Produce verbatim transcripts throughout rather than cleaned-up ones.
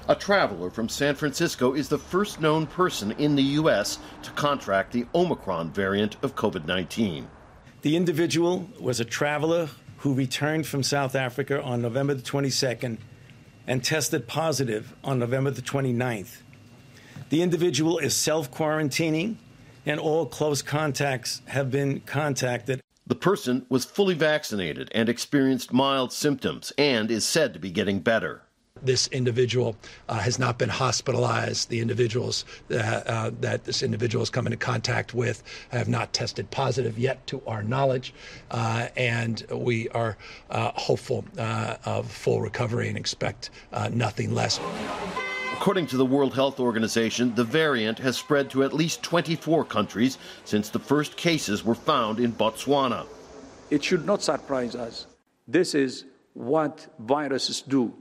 A traveler from San Francisco is the first known person in the U S to contract the Omicron variant of COVID nineteen. The individual was a traveler who returned from South Africa on November the twenty-second and tested positive on November the twenty-ninth. The individual is self-quarantining, and all close contacts have been contacted. The person was fully vaccinated and experienced mild symptoms and is said to be getting better. This individual uh, has not been hospitalized. The individuals uh, uh, that this individual has come into contact with have not tested positive yet to our knowledge, uh, and we are uh, hopeful uh, of full recovery and expect uh, nothing less. According to the World Health Organization, the variant has spread to at least twenty-four countries since the first cases were found in Botswana. It should not surprise us. This is what viruses do.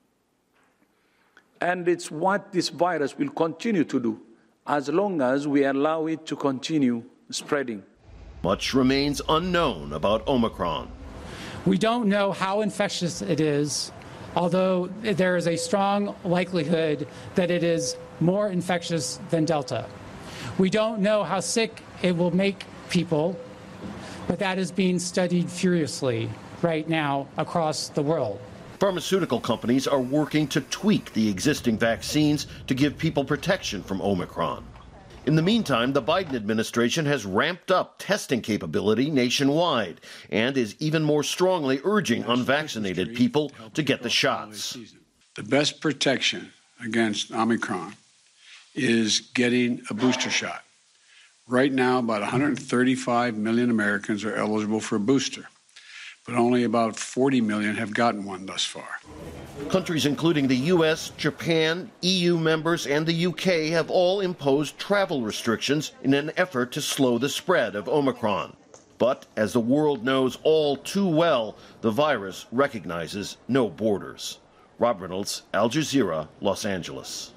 And it's what this virus will continue to do as long as we allow it to continue spreading. Much remains unknown about Omicron. We don't know how infectious it is, although there is a strong likelihood that it is more infectious than Delta. We don't know how sick it will make people, but that is being studied furiously right now across the world. Pharmaceutical companies are working to tweak the existing vaccines to give people protection from Omicron. In the meantime, the Biden administration has ramped up testing capability nationwide and is even more strongly urging unvaccinated people to get the shots. The best protection against Omicron is getting a booster shot. Right now, about one hundred thirty-five million Americans are eligible for a booster, but only about forty million have gotten one thus far. Countries including the U S, Japan, E U members, and the U K have all imposed travel restrictions in an effort to slow the spread of Omicron. But as the world knows all too well, the virus recognizes no borders. Rob Reynolds, Al Jazeera, Los Angeles.